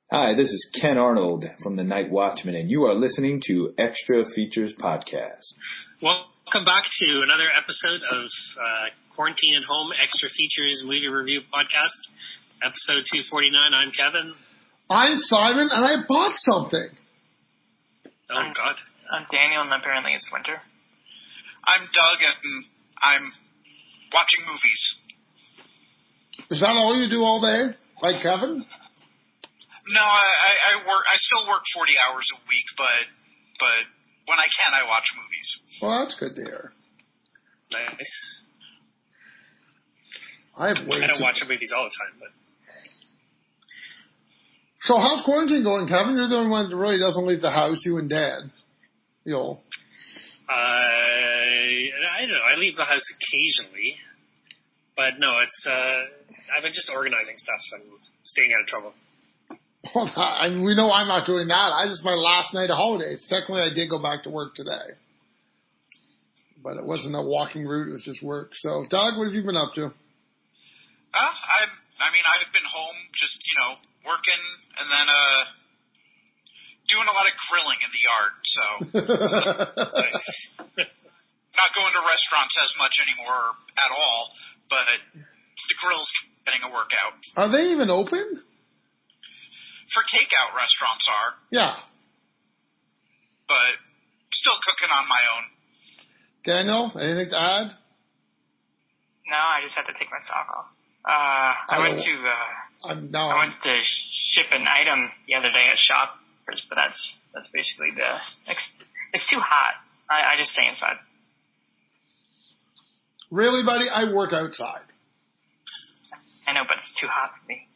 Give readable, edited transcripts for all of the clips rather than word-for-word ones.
Hi, this is Ken Arnold from The Night Watchman, and you are listening to Extra Features Podcast. Welcome back to another episode of Quarantine at Home Extra Features Movie Review Podcast, episode 249. I'm Kevin. I'm Simon, and I bought something. Oh, God. I'm Daniel, and apparently it's winter. I'm Doug, and I'm watching movies. Is that all you do all day, like Kevin? No, I work. I still work 40 hours a week, but when I can, I watch movies. Well, that's good to hear. Nice. I don't watch movies all the time, but. So how's quarantine going, Kevin? You're the only one that really doesn't leave the house, you and Dad. I don't know. I leave the house occasionally, but no, it's. I've been just organizing stuff and staying out of trouble. Well, we know I'm not doing that. This is my last night of holidays. Technically, I did go back to work today. But it wasn't a walking route. It was just work. So, Doug, what have you been up to? I've been home just, working and then doing a lot of grilling in the yard. So, not going to restaurants as much anymore at all. But the grill's getting a workout. Are they even open? For takeout, restaurants are. Yeah. But still cooking on my own. Daniel, anything to add? No, I just had to take my sock off. I went to ship an item the other day at Shoppers, but that's basically it's too hot. I just stay inside. Really, buddy? I work outside. I know, but it's too hot for me.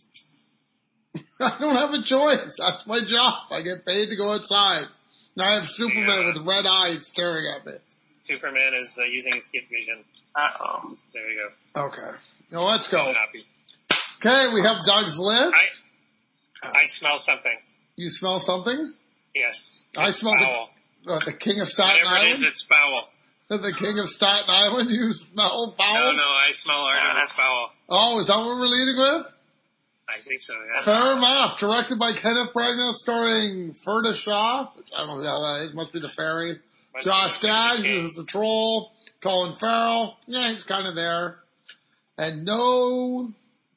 I don't have a choice. That's my job. I get paid to go outside. Now I have Superman with red eyes staring at me. Superman is using his heat vision. Uh-oh. There you go. Okay. Now let's go. I'm happy. Okay, we have Doug's list. I smell something. You smell something? Yes. I smell the King of Staten Whatever Island. it is, it's foul. The King of Staten Island. You smell foul? No, I smell Artemis Fowl. Oh, is that what we're leading with? I think so, yeah. Fair enough. Directed by Kenneth Branagh, starring Ferda Shaw. I don't know who that is. Must be the fairy. Josh Gad, who's the troll. Colin Farrell. Yeah, he's kind of there. And Nonso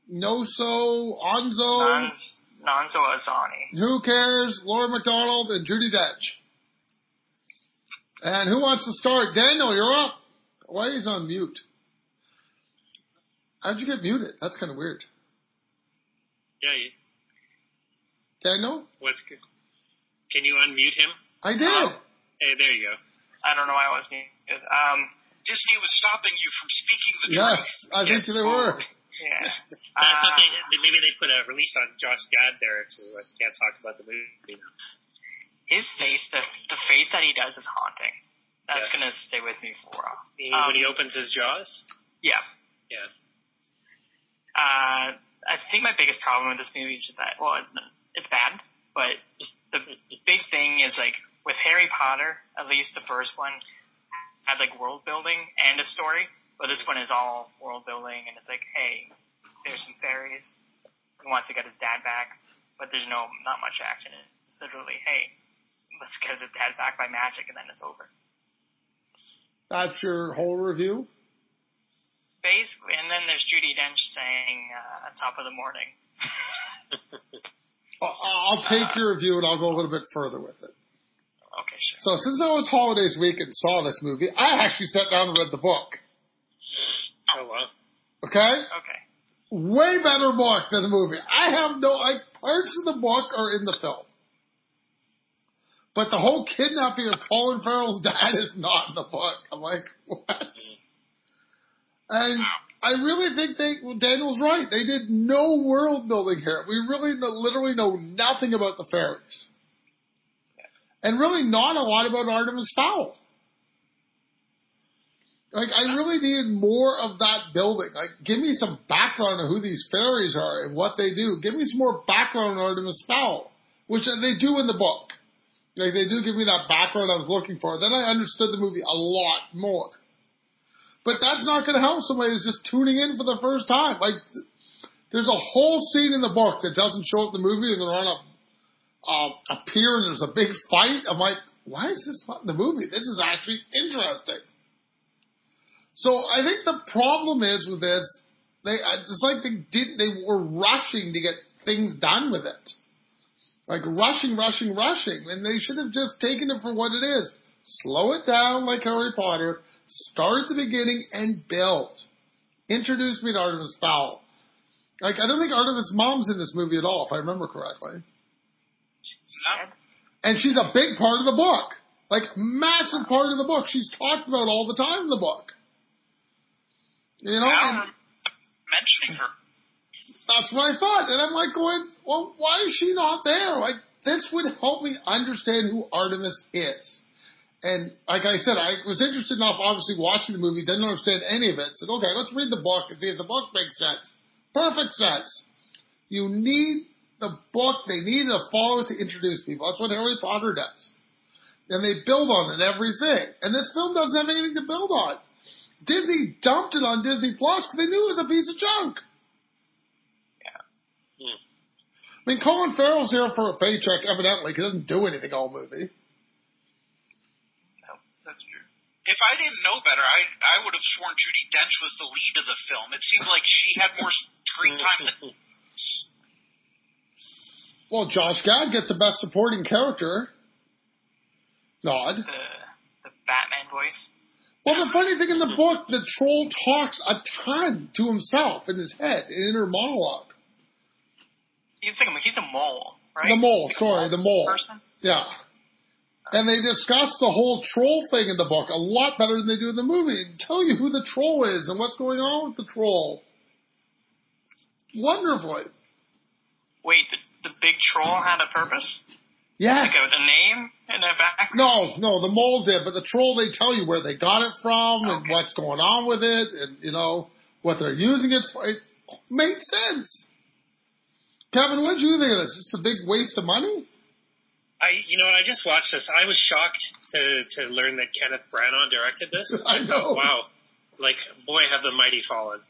Azani. Who cares? Laura McDonald and Judi Dench. And who wants to start? Daniel, you're up. Why is he on mute? How'd you get muted? That's kind of weird. Yeah. Daniel? Can you unmute him? I did. Hey, there you go. I don't know why I was muted. Disney was stopping you from speaking the yes, truth. I think they were. Yeah. I thought maybe they put a release on Josh Gad there, so I can't talk about the movie now. His face, the face that he does is haunting. That's going to stay with me for a while. When he opens his jaws? Yeah. Yeah. I think my biggest problem with this movie is just that, it's bad, but the big thing is, with Harry Potter, at least the first one, had, world building and a story, but this one is all world building, and it's hey, there's some fairies. He wants to get his dad back, but there's not much action. It's literally, hey, let's get his dad back by magic, and then it's over. That's your whole review? Basically, and then there's Judi Dench saying on top of the morning. I'll take your review and I'll go a little bit further with it. Okay, sure. So since it was holidays week and saw this movie, I actually sat down and read the book. Oh, wow. Okay? Okay. Way better book than the movie. Parts of the book are in the film. But the whole kidnapping of Colin Farrell's dad is not in the book. I'm like, what? And I really think Daniel's right. They did no world building here. We really literally know nothing about the fairies. And really not a lot about Artemis Fowl. I really needed more of that building. Give me some background on who these fairies are and what they do. Give me some more background on Artemis Fowl, which they do in the book. They do give me that background I was looking for. Then I understood the movie a lot more. But that's not going to help somebody who's just tuning in for the first time. There's a whole scene in the book that doesn't show up in the movie, and they're on a pier, and there's a big fight. I'm like, why is this not in the movie? This is actually interesting. So I think the problem is with this, it's like they were rushing to get things done with it. Like rushing, and they should have just taken it for what it is. Slow it down like Harry Potter, start at the beginning and build. Introduce me to Artemis Fowl. Like, I don't think Artemis' mom's in this movie at all, if I remember correctly. No. And she's a big part of the book. Like, massive part of the book. She's talked about all the time in the book. You know? I don't remember mentioning her. That's what I thought. And I'm like going, well, why is she not there? Like, this would help me understand who Artemis is. And like I said, I was interested enough, obviously, watching the movie, didn't understand any of it. Said, okay, let's read the book and see if the book makes sense. Perfect sense. You need the book. They need to follow it to introduce people. That's what Harry Potter does. And they build on it everything. And this film doesn't have anything to build on. Disney dumped it on Disney Plus because they knew it was a piece of junk. Yeah. I mean, Colin Farrell's here for a paycheck, evidently, because he doesn't do anything all movie. No, that's true. If I didn't know better, I would have sworn Judi Dench was the lead of the film. It seemed like she had more screen time than... Well, Josh Gad gets the best supporting character nod. The Batman voice. Well, the funny thing in the book, the troll talks a ton to himself in his head, in inner monologue. He's a mole, right? The mole, like sorry, the mole. Person? Yeah. And they discuss the whole troll thing in the book a lot better than they do in the movie. And tell you who the troll is and what's going on with the troll. Wonderfully. Wait, the big troll had a purpose? Yes. Like a name and a background? No, the mole did, but the troll, they tell you where they got it from and what's going on with it and, you know, what they're using it for. It makes sense. Kevin, what did you think of this? Just a big waste of money? I just watched this. I was shocked to learn that Kenneth Branagh directed this. I know. Wow. Like, boy, have the mighty fallen.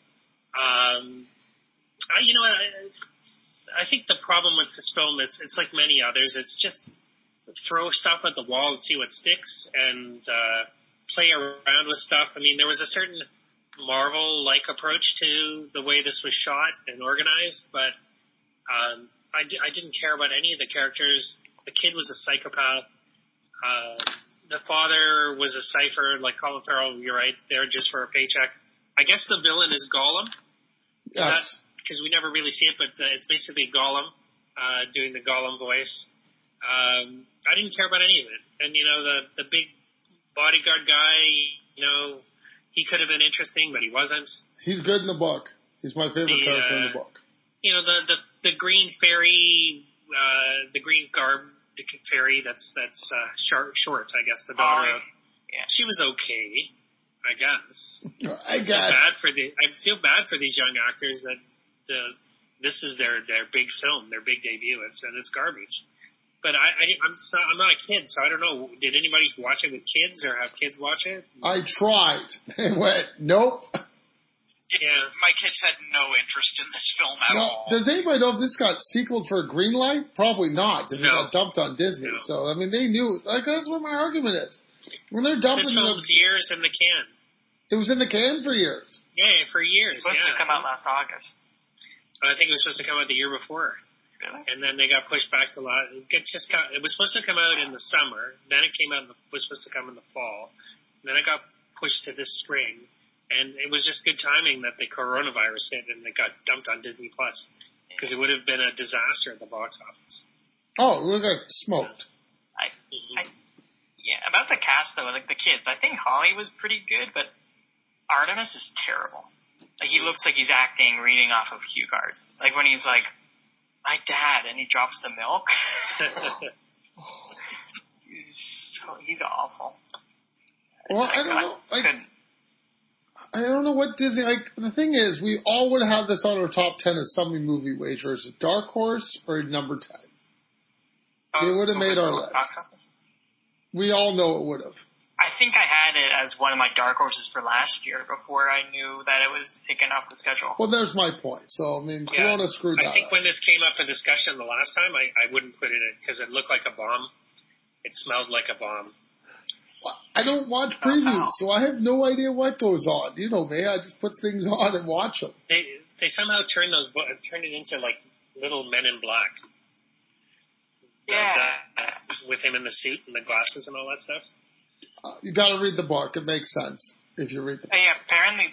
I think the problem with this film, it's like many others. It's just throw stuff at the wall and see what sticks and play around with stuff. I mean, there was a certain Marvel-like approach to the way this was shot and organized, but I didn't care about any of the characters. The kid was a psychopath. The father was a cipher, like Colin Farrell. You're right, there just for a paycheck. I guess the villain is Gollum. Yes. Because we never really see it, but it's basically Gollum doing the Gollum voice. I didn't care about any of it. And, the big bodyguard guy, he could have been interesting, but he wasn't. He's good in the book. He's my favorite character in the book. The green fairy, the green garb fairy, that's short, I guess, the daughter of. Yeah. She was okay, I guess. I feel bad for these young actors that this is their big film, their big debut, and it's garbage. But I'm not a kid, so I don't know. Did anybody watch it with kids or have kids watch it? I tried. They went, nope. Yeah. My kids had no interest in this film at all. Does anybody know if this got sequeled for a green light? Probably not, because it got dumped on Disney. No. So, I mean, they knew. Like, that's what my argument is. When they're dumping this film's years in the can. It was in the can for years. Yeah, for years. It was supposed to come out last August. I think it was supposed to come out the year before. Really? And then they got pushed back to a lot. It was supposed to come out in the summer. Then it was supposed to come in the fall. And then it got pushed to this spring. And it was just good timing that the coronavirus hit and it got dumped on Disney Plus. Because it would have been a disaster at the box office. Oh, it would have got smoked. Yeah, about the cast though, like the kids, I think Holly was pretty good, but Artemis is terrible. Like he looks like he's acting, reading off of cue cards. Like when he's like, "My dad," and he drops the milk. He's awful. Well, I don't know. I don't know what Disney. The thing is, we all would have this on our top 10 as some movie wager. Is it Dark Horse or number 10? It would have made our list. We all know it would have. I think I had it as one of my dark horses for last year before I knew that it was taken off the schedule. Well, there's my point. So, I mean, Corona screwed that I think up. when this came up in discussion the last time, I wouldn't put it in because it looked like a bomb. It smelled like a bomb. I don't watch previews, so I have no idea what goes on. You know me, I just put things on and watch them. They somehow turned it into like little Men in Black. Yeah. With him in the suit and the glasses and all that stuff. You got to read the book. It makes sense if you read the book. Yeah, apparently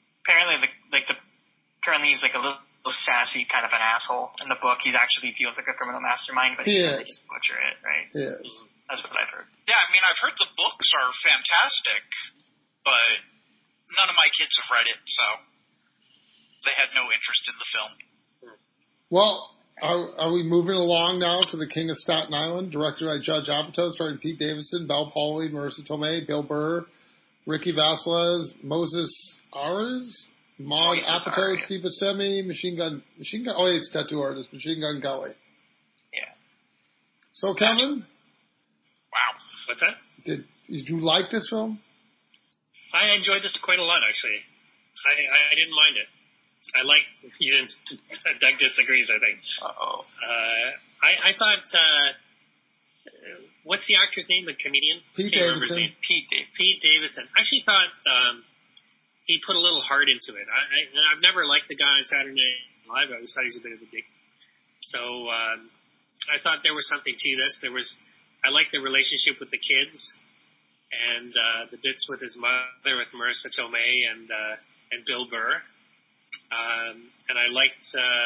he's like a little sassy kind of an asshole in the book. He actually feels like a criminal mastermind, but he doesn't butcher it, right? He is. That's what I've heard. Yeah, I mean, I've heard the books are fantastic, but none of my kids have read it, so they had no interest in the film. Well, are we moving along now to The King of Staten Island, directed by Judd Apatow, starring Pete Davidson, Bel Powley, Marissa Tomei, Bill Burr, Ricky Vasquez, Moses Arias, Maud Apatow, Steve Buscemi, Machine Gun. Oh, it's tattoo artist, Machine Gun Kelly. Yeah. So, Kevin, wow, what's that? Did you like this film? I enjoyed this quite a lot, actually. I didn't mind it. I like you didn't. Doug disagrees, I think. Uh-oh. I thought. What's the actor's name? The comedian? Pete Davidson. Pete Davidson. I actually thought he put a little heart into it. I've never liked the guy on Saturday Night Live. I always thought he was a bit of a dick. So I thought there was something to this. I liked the relationship with the kids and the bits with his mother, with Marissa Tomei and Bill Burr. And I liked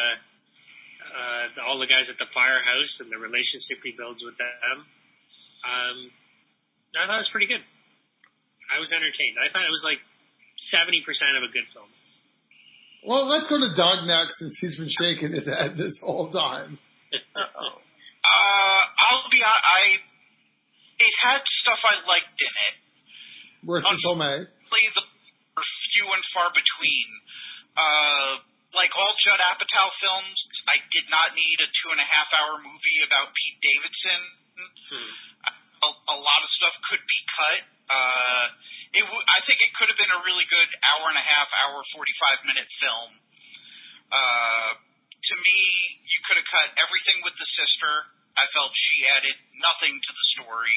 all the guys at the firehouse and the relationship he builds with them. I thought it was pretty good. I was entertained. I thought it was like 70% of a good film. Well, let's go to Doug next, since he's been shaking his head this whole time. I'll be honest, it had stuff I liked in it. Marissa Tomei. The few and far between. Like all Judd Apatow films, I did not need a 2.5-hour movie about Pete Davidson. A lot of stuff could be cut. I think it could have been a really good hour 45-minute film. To me, you could have cut everything with the sister. I felt she added nothing to the story.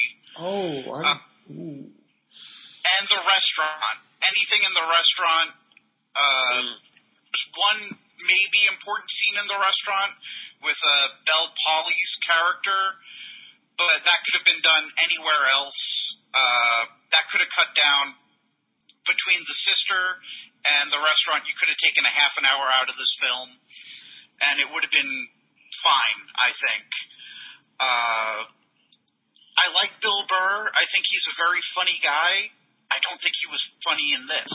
And the restaurant. Anything in the restaurant. There's one maybe important scene in the restaurant with Bel Powley's character, but that could have been done anywhere else. That could have cut down between the sister and the restaurant. You could have taken a half an hour out of this film, and it would have been fine, I think. I like Bill Burr. I think he's a very funny guy. I don't think he was funny in this.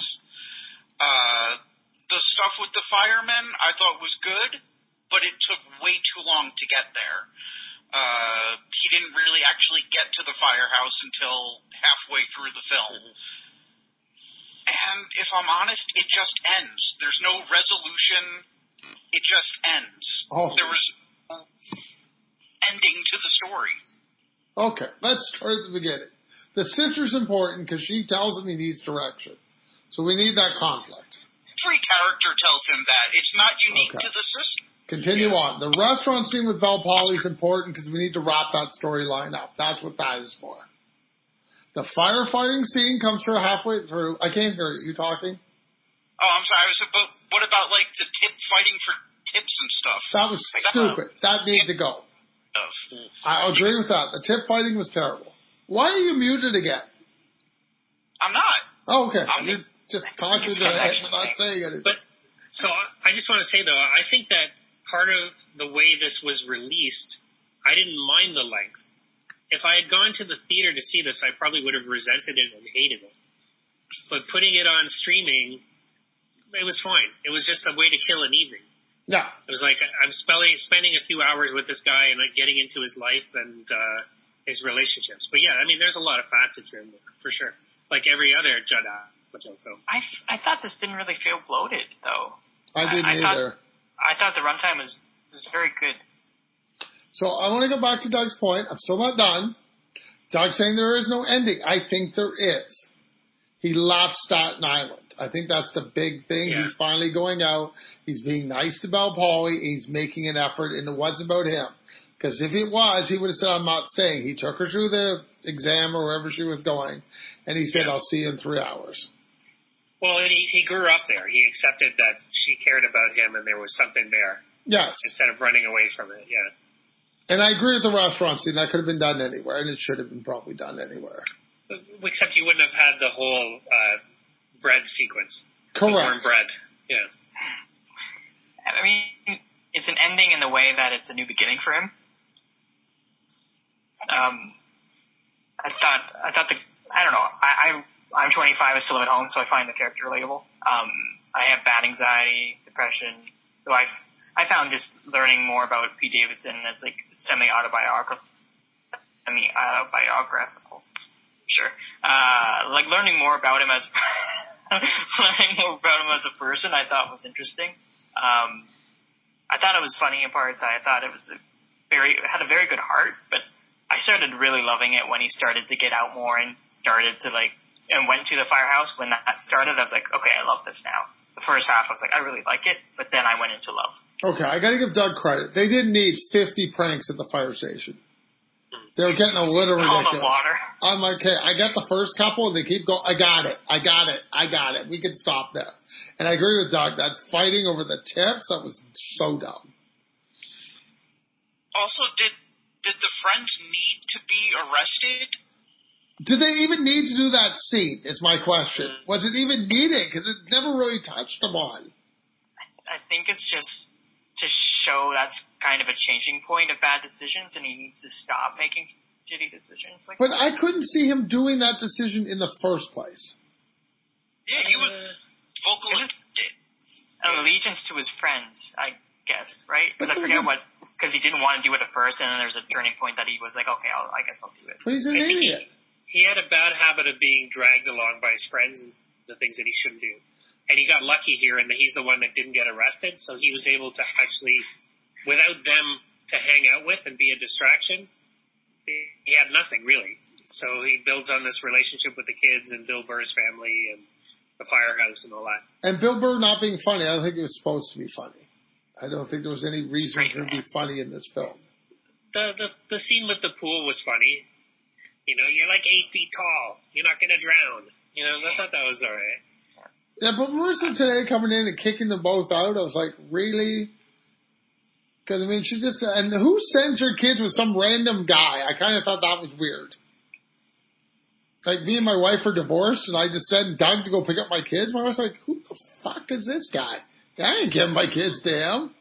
The stuff with the firemen I thought was good, but it took way too long to get there. He didn't really actually get to the firehouse until halfway through the film. And if I'm honest, it just ends. There's no resolution. It just ends. There was no ending to the story. Okay, let's start at the beginning. The sister's important because she tells him he needs direction. So we need that conflict. Every character tells him that. It's not unique to the sister. Continue on. The restaurant scene with Bel Powley is important because we need to wrap that storyline up. That's what that is for. The firefighting scene comes through halfway through. I can't hear you. You talking? Oh, I'm sorry. What about like the fighting for tips and stuff? That was stupid. That needs to go. I agree with that. The tip fighting was terrible. Why are you muted again? I'm not. Oh, okay. You're just talking to your head and not saying anything. But, so I just want to say, though, I think that part of the way this was released, I didn't mind the length. If I had gone to the theater to see this, I probably would have resented it and hated it. But putting it on streaming, it was fine. It was just a way to kill an evening. Yeah. It was like I'm spending a few hours with this guy and like getting into his life and his relationships. But yeah, I mean, there's a lot of fat to trim there, for sure. Like every other Judd Apatow film. I thought this didn't really feel bloated, though. I didn't either. I thought the runtime was very good. So I want to go back to Doug's point. I'm still not done. Doug's saying there is no ending. I think there is. He left Staten Island. I think that's the big thing. Yeah. He's finally going out. He's being nice to Belle Polly. He's making an effort, and it was about him. Because if it was, he would have said, I'm not staying. He took her through the exam or wherever she was going, and he said, I'll see you in 3 hours. Well, and he grew up there. He accepted that she cared about him and there was something there. Yes. Instead of running away from it, yeah. And I agree with the restaurant scene. That could have been done anywhere, and it should have been probably done anywhere. Except you wouldn't have had the whole bread sequence. Correct. The warm bread, yeah. I mean, it's an ending in the way that it's a new beginning for him. I don't know. I'm 25. I still live at home, so I find the character relatable. I have bad anxiety, depression. So I found just learning more about Pete Davidson as like semi-autobiographical. Sure. Like learning more about him as a person, I thought was interesting. I thought it was funny in parts. I thought it was had a very good heart, but I started really loving it when he started to get out more and started to and went to the firehouse. When that started, I was like, okay, I love this now. The first half, I was like, I really like it, but then I went into love. Okay, I gotta give Doug credit. They didn't need 50 pranks at the fire station. They were getting a little ridiculous. All the water. I'm like, okay, I got the first couple, and they keep going, I got it. We can stop there. And I agree with Doug, that fighting over the tips, that was so dumb. Also, did the friends need to be arrested? Did they even need to do that scene, is my question. Was it even needed? Because it never really touched them on. I think it's just to show that's kind of a changing point of bad decisions, and he needs to stop making shitty decisions like But that. I couldn't see him doing that decision in the first place. Yeah, he was vocal. Allegiance to his friends, I guess, right? Because I forget because he didn't want to do it at first, and then there's a turning point that he was like, okay, I guess I'll do it. But he's an idiot. He had a bad habit of being dragged along by his friends and the things that he shouldn't do. And he got lucky here in that he's the one that didn't get arrested, so he was able to actually, without them to hang out with and be a distraction, he had nothing really. So he builds on this relationship with the kids and Bill Burr's family and the firehouse and all that. And Bill Burr not being funny, I don't think it was supposed to be funny. I don't think there was any reason for him to be funny in this film. The scene with the pool was funny. You know, you're like 8 feet tall. You're not going to drown. You know, I thought that was all right. Yeah, but Marissa today coming in and kicking them both out, I was like, really? Because, I mean, she just... And who sends her kids with some random guy? I kind of thought that was weird. Like, me and my wife are divorced, and I just sent Doug to go pick up my kids. My wife's like, who the fuck is this guy? I ain't giving my kids to him.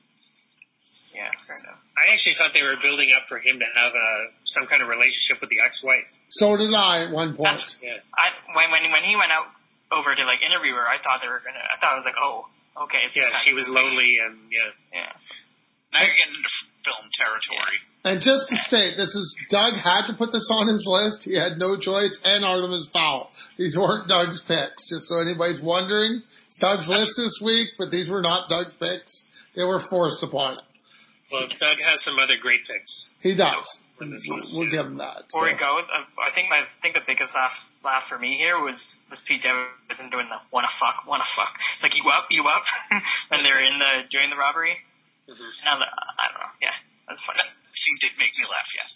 Yeah, fair enough. I actually thought they were building up for him to have some kind of relationship with the ex-wife. So did I at one point. Yeah. When he went out over to interview her, I thought I was like, oh, okay. Yeah, she was lonely and yeah. Now you're getting into film territory. And just to state, Doug had to put this on his list. He had no choice, and Artemis Fowl. These weren't Doug's picks, just so anybody's wondering. It's Doug's list this week, but these were not Doug's picks. They were forced upon him. Well, Doug has some other great picks. He does. We'll give him that. Before he goes, I think the biggest laugh for me here was Pete Davidson doing the wanna fuck. Like you up, and they're during the robbery. Mm-hmm. And I don't know. Yeah, that's funny. That scene did make me laugh. Yes.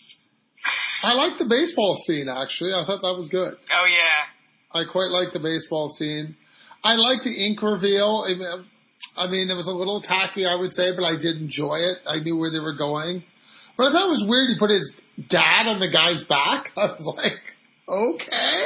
I liked the baseball scene actually. I thought that was good. Oh yeah. I quite liked the baseball scene. I liked the ink reveal. I mean, it was a little tacky, I would say, but I did enjoy it. I knew where they were going. But I thought it was weird he put his dad on the guy's back. I was like, okay.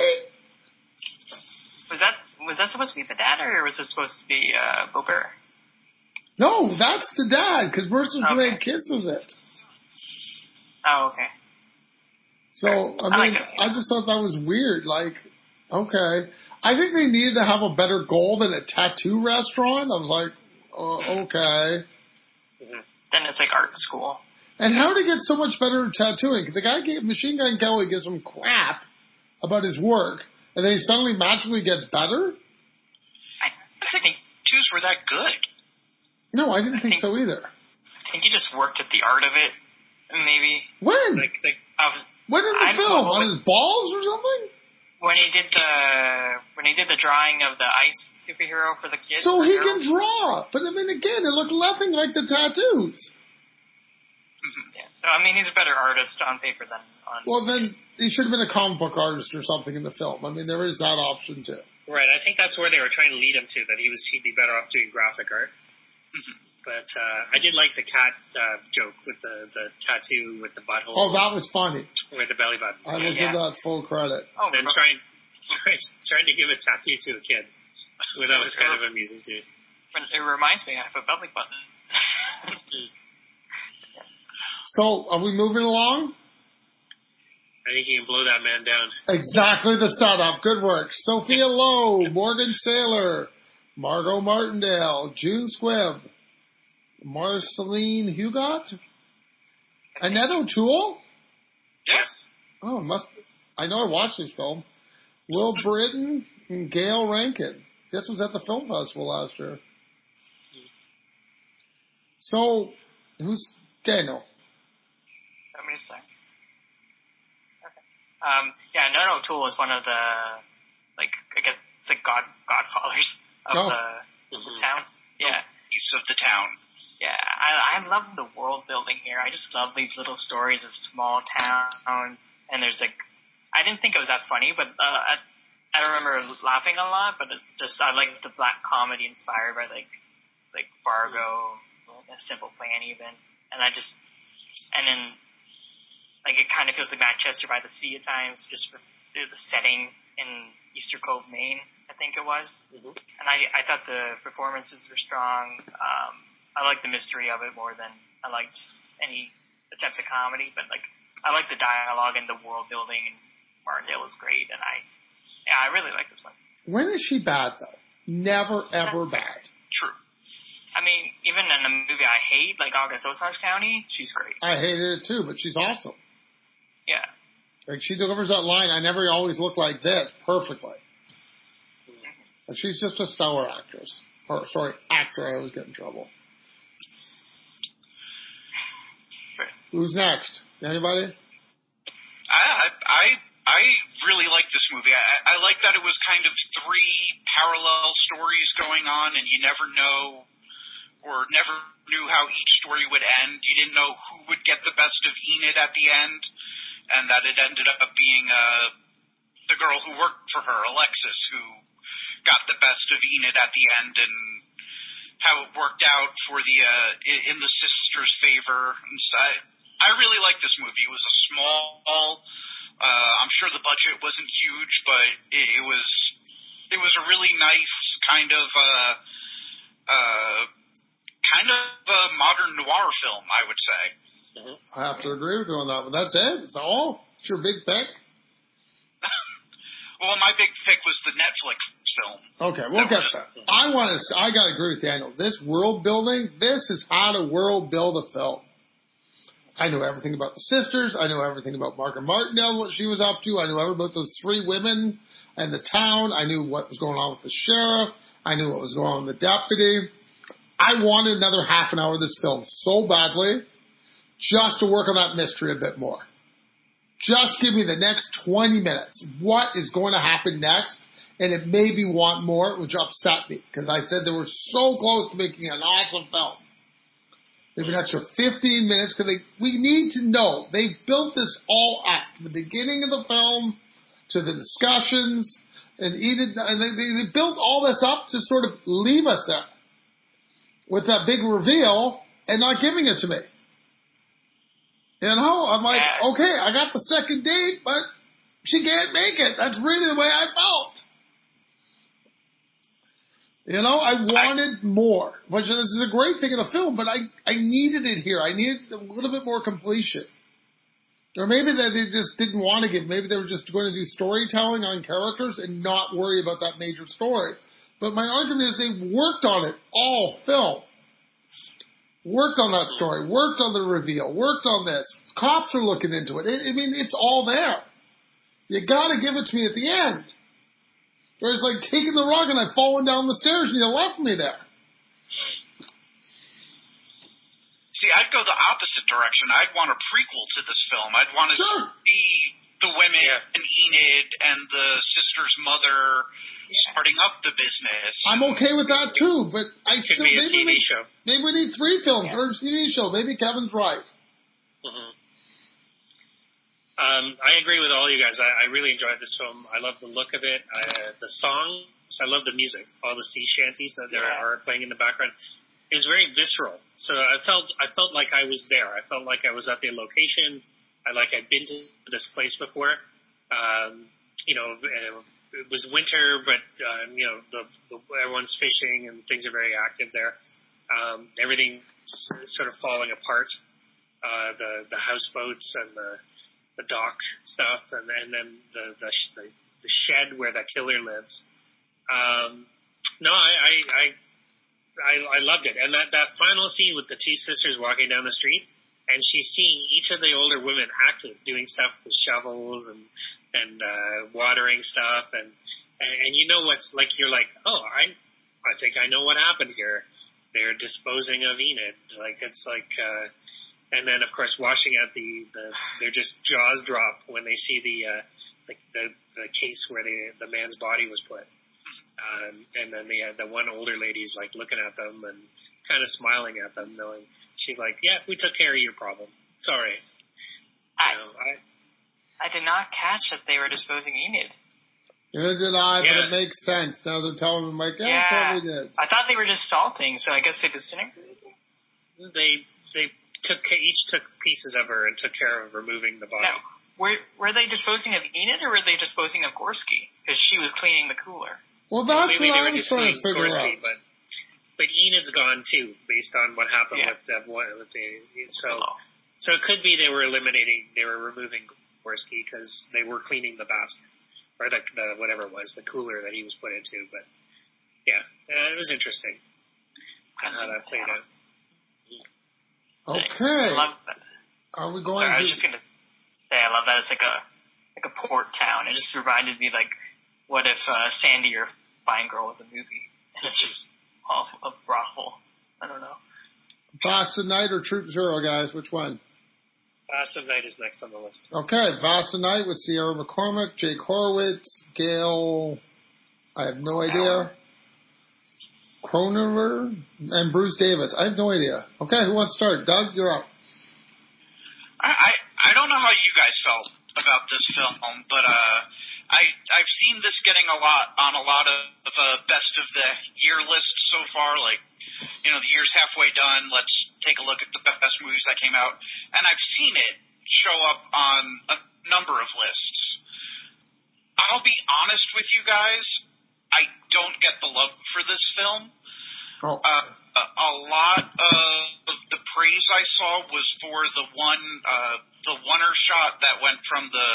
Was that supposed to be the dad, or was it supposed to be Bill Burr? No, that's the dad, because Mercer's the way he kisses it. Oh, okay. So, I mean, I just thought that was weird. Like, okay. I think they needed to have a better goal than a tattoo restaurant. I was like, okay. Then it's like art school. And how did he get so much better at tattooing? The guy Machine Gun Kelly gives him crap about his work, and then he suddenly magically gets better? I think tattoos were that good. No, I didn't think so either. I think he just worked at the art of it, maybe. When? When in the film? On his balls or something? When he did the drawing of the ice superhero for the kids. So he can draw, but I mean, again, it looked nothing like the tattoos. Yeah. So I mean, he's a better artist on paper than on. Well, then he should have been a comic book artist or something in the film. I mean, there is that option too. Right. I think that's where they were trying to lead him to, that he'd be better off doing graphic art. But I did like the cat joke with the tattoo with the butthole. Oh, that was funny. With the belly button. I will give that full credit. Oh, and trying to give a tattoo to a kid. Well, that was kind of amusing too. It reminds me, I have a belly button. So, are we moving along? I think you can blow that man down. Exactly the setup. Good work. Sophia Lowe, Morgan Saylor, Margot Martindale, June Squibb, Marceline Hugot, Annette O'Toole? Yes. Oh, I know I watched this film. Will Britton and Gail Rankin. This was at the film festival last year. So, who's Daniel? Let me say. Okay. Annette O'Toole was one of the, I guess, the godfathers of the town. Yeah. Piece of the town. Yeah, I love the world building here. I just love these little stories of small town, and there's I didn't think it was that funny, but I remember laughing a lot. But it's just I like the black comedy inspired by like Fargo, A Simple Plan even, and then it kind of feels like Manchester by the Sea at times, just for the setting in Easter Cove, Maine, I think it was. Mm-hmm. And I thought the performances were strong. I like the mystery of it more than I liked any attempts at comedy, but I like the dialogue and the world building, and Martindale was great, and I really like this one. When is she bad though? Never ever bad. True. I mean, even in a movie I hate, like August Osage County, she's great. I hated it too, but she's awesome. Yeah. She delivers that line, I never always look like this, perfectly. And she's just a stellar actress. Actor, I always get in trouble. Who's next? Anybody? I really like this movie. I like that it was kind of three parallel stories going on, and you never knew how each story would end. You didn't know who would get the best of Enid at the end, and that it ended up being the girl who worked for her, Alexis, who got the best of Enid at the end, and how it worked out for in the sisters' favor and stuff. I really like this movie. It was a small. I'm sure the budget wasn't huge, but it was a really nice kind of a modern noir film, I would say. I have to agree with you on that, but that's it. It's all. It's your big pick. Well, my big pick was the Netflix film. Okay, we'll get that. I got to agree with Daniel. This world building. This is how to world build a film. I knew everything about the sisters. I knew everything about Margaret Martindale, what she was up to. I knew everything about those three women and the town. I knew what was going on with the sheriff. I knew what was going on with the deputy. I wanted another half an hour of this film so badly just to work on that mystery a bit more. Just give me the next 20 minutes. What is going to happen next? And it made me want more, which upset me because I said they were so close to making an awesome film. Maybe an extra 15 minutes because we need to know. They built this all up from the beginning of the film to the discussions, and they built all this up to sort of leave us there with that big reveal and not giving it to me. You know, I'm like, okay, I got the second date, but she can't make it. That's really the way I felt. You know, I wanted more, which is a great thing in a film, but I needed it here. I needed a little bit more completion. Or maybe that they just didn't want to give. Maybe they were just going to do storytelling on characters and not worry about that major story. But my argument is they worked on it all film. Worked on that story, worked on the reveal, worked on this. Cops are looking into it. I mean, it's all there. You got to give it to me at the end. Or it's like taking the rug and I've fallen down the stairs and you left me there. See, See, I'd go the opposite direction. I'd want a prequel to this film. I'd want to see the women and Enid and the sister's mother starting up the business. I'm okay with that too, but I Could still be a TV show. Maybe we need 3 films or a TV show. Maybe Kevin's right. Mm-hmm. I agree with all you guys. I really enjoyed this film. I love the look of it. The songs, I love the music. All the sea shanties that there are playing in the background. It was very visceral. So I felt like I was there. I felt like I was at the location. I'd been to this place before. It was winter, but everyone's fishing and things are very active there. Everything's sort of falling apart. The houseboats and the dock stuff, and then the shed where the killer lives. I loved it, and that final scene with the 2 sisters walking down the street, and she's seeing each of the older women active, doing stuff with shovels and watering stuff, and what's like, you're like, oh, I think I know what happened here. They're disposing of Enid, and then of course washing out they're just jaws drop when they see the case where the man's body was put. And then the one older lady's like looking at them and kind of smiling at them, knowing she's like, "Yeah, we took care of your problem. Sorry." I did not catch that they were disposing Enid. Neither did I, but it makes sense. Now they're telling them, like, yeah, probably did. I thought they were just salting, so I guess they disintegrated. They each took pieces of her and took care of removing the body. Now, were they disposing of Enid or were they disposing of Gorski? Because she was cleaning the cooler. Well, that's what I was trying to figure out. But Enid's gone too, based on what happened with the. So it could be they were removing Gorski because they were cleaning the basket or the whatever it was, the cooler that he was put into. But it was interesting how that played out. Okay. I love that. Are we going? I was just gonna say I love that it's like a port town. It just reminded me what if Sandy or Fine Girl was a movie and it's just a brothel. I don't know. Boston Night or Troop Zero, guys? Which one? Boston Night is next on the list. Okay, Boston Night with Sierra McCormick, Jake Horowitz, Gail. I have no idea. Cronenberg and Bruce Davis. I have no idea. Okay, who wants to start? Doug, you're up. I don't know how you guys felt about this film, but I've seen this getting a lot of best of the year lists so far. Like, the year's halfway done. Let's take a look at the best movies that came out, and I've seen it show up on a number of lists. I'll be honest with you guys. I don't get the love for this film. Oh. A lot of the praise I saw was for the oneer shot that went from the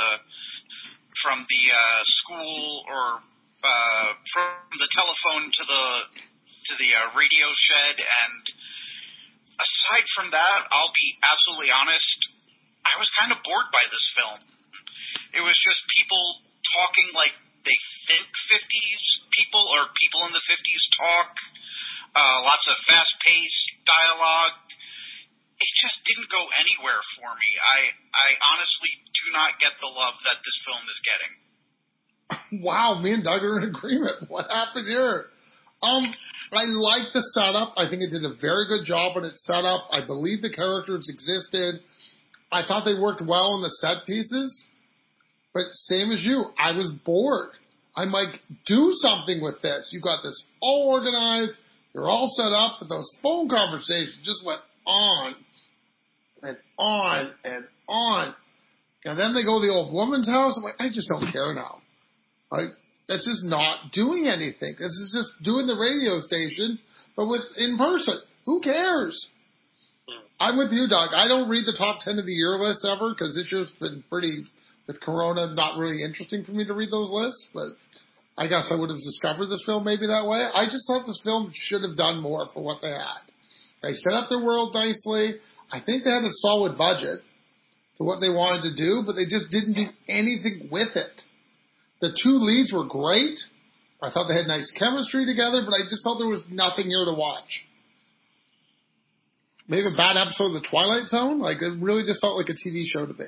school or from the telephone to the radio shed, and aside from that, I'll be absolutely honest, I was kind of bored by this film. It was just people talking like they think 50s people or people in the 50s talk. Lots of fast-paced dialogue. It just didn't go anywhere for me. I honestly do not get the love that this film is getting. Wow, me and Doug are in agreement. What happened here? I like the setup. I think it did a very good job on its setup. I believe the characters existed. I thought they worked well on the set pieces. But same as you, I was bored. I'm like, do something with this. You got this all organized. You're all set up, but those phone conversations just went on and on and on. And then they go to the old woman's house. I'm like, I just don't care now. Like, that's just not doing anything. This is just doing the radio station, but in person. Who cares? I'm with you, Doug. I don't read the top 10 of the year list ever because this year's been pretty, with Corona, not really interesting for me to read those lists, but I guess I would have discovered this film maybe that way. I just thought this film should have done more for what they had. They set up their world nicely. I think they had a solid budget for what they wanted to do, but they just didn't do anything with it. The 2 leads were great. I thought they had nice chemistry together, but I just felt there was nothing here to watch. maybe a bad episode of The Twilight Zone. Like, it really just felt like a TV show to me.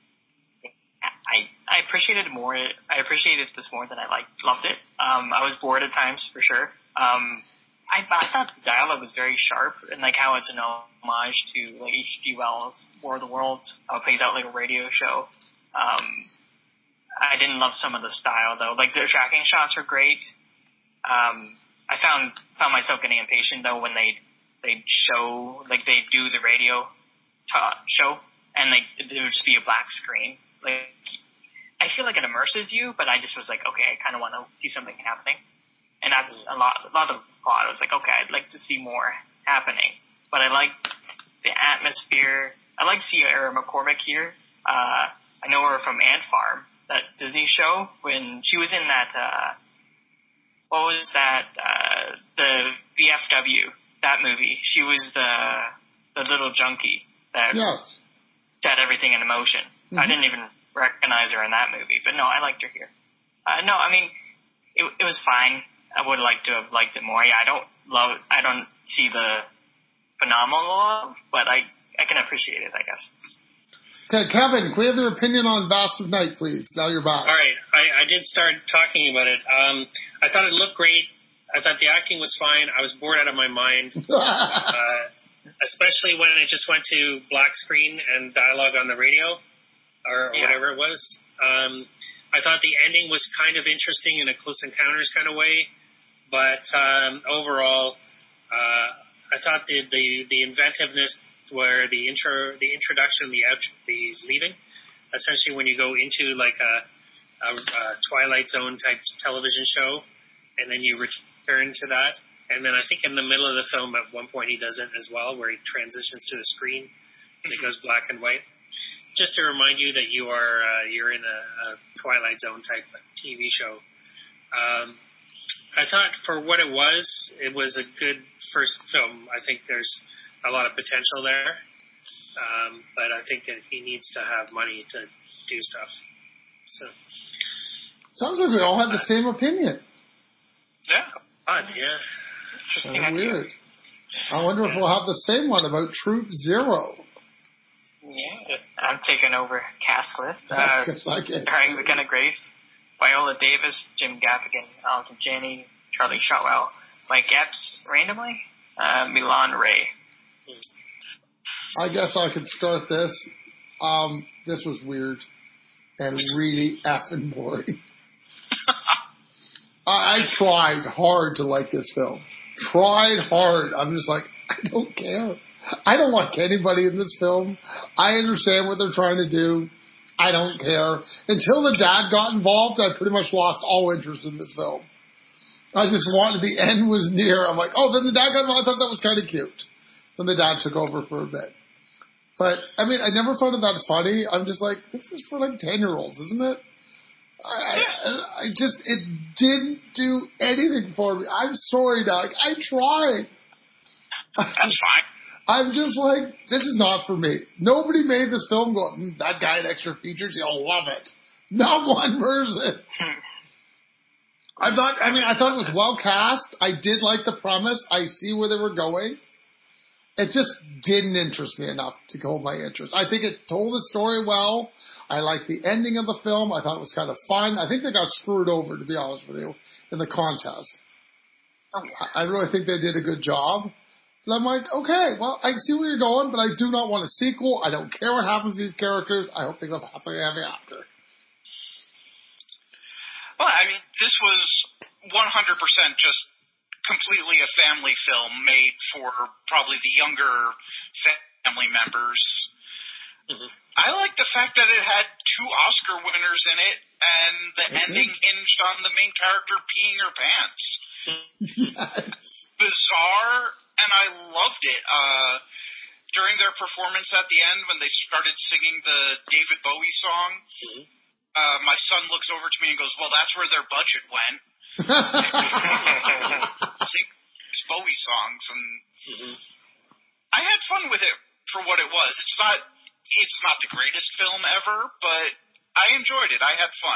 I appreciated it more. I appreciated this more than I loved it. I was bored at times for sure. I thought the dialogue was very sharp, and like how it's an homage to like H.G. Wells' War of the Worlds, how it plays out like a radio show. I didn't love some of the style though. Like the tracking shots were great. I found myself getting impatient though when they show like they do the radio show and like there would just be a black screen. Like I feel like it immerses you, but I just was like, okay, I kind of want to see something happening. And that's a lot of the plot. I was like, okay, I'd like to see more happening. But I like the atmosphere. I like Sierra McCormick here. I know her from Ant Farm, that Disney show, when she was in that, what was that, the VFW, that movie. She was the little junkie that set everything in motion. Mm-hmm. I didn't even recognize her in that movie, but no, I liked her here. No, I mean, it was fine. I would like to have liked it more. Yeah, I don't see the phenomenal love, but I can appreciate it, I guess. Okay, Kevin, can we have your opinion on Vast of Night, please? Now you're back. All right, I did start talking about it. I thought it looked great. I thought the acting was fine. I was bored out of my mind, especially when it just went to black screen and dialogue on the radio. Or whatever it was. I thought the ending was kind of interesting in a Close Encounters kind of way, but overall, I thought the inventiveness where the introduction, the leaving, essentially when you go into like a Twilight Zone type television show, and then you return to that, and then I think in the middle of the film at one point he does it as well, where he transitions to the screen and it goes black and white. Just to remind you that you're in a Twilight Zone type TV show. I thought for what it was a good first film. I think there's a lot of potential there, but I think that he needs to have money to do stuff. So sounds like we all have the same opinion. Yeah, odd, yeah. Interesting. Weird. I wonder if we'll have the same one about Troop Zero. Yeah, I'm taking over cast list. Starring McKenna Grace, Viola Davis, Jim Gaffigan, Allison Janney, Charlie Shotwell, Mike Epps, randomly, Milan Ray. I guess I could start this. This was weird and really effing boring. I tried hard to like this film. Tried hard. I'm just like, I don't care. I don't like anybody in this film. I understand what they're trying to do. I don't care. Until the dad got involved, I pretty much lost all interest in this film. I just wanted, the end was near. I'm like, oh, then the dad got involved. I thought that was kind of cute. Then the dad took over for a bit. But, I mean, I never found it that funny. I'm just like, this is for like 10-year-olds, isn't it? It didn't do anything for me. I'm sorry, Doug. I tried. That's fine. I'm just like, this is not for me. Nobody made this film go, that guy in extra features, he'll love it. Not one person. I thought it was well cast. I did like the premise. I see where they were going. It just didn't interest me enough to hold my interest. I think it told the story well. I liked the ending of the film. I thought it was kind of fun. I think they got screwed over, to be honest with you, in the contest. I really think they did a good job. And I'm like, okay, well, I see where you're going, but I do not want a sequel. I don't care what happens to these characters. I hope they live happily ever after. Well, I mean, this was 100% just completely a family film made for probably the younger family members. Mm-hmm. I like the fact that it had 2 Oscar winners in it, and the ending hinged on the main character peeing her pants. Yes. Bizarre, and I loved it. During their performance at the end, when they started singing the David Bowie song, my son looks over to me and goes, well, that's where their budget went. Sing these Bowie songs, and I had fun with it for what it was. It's not the greatest film ever, but I enjoyed it. I had fun.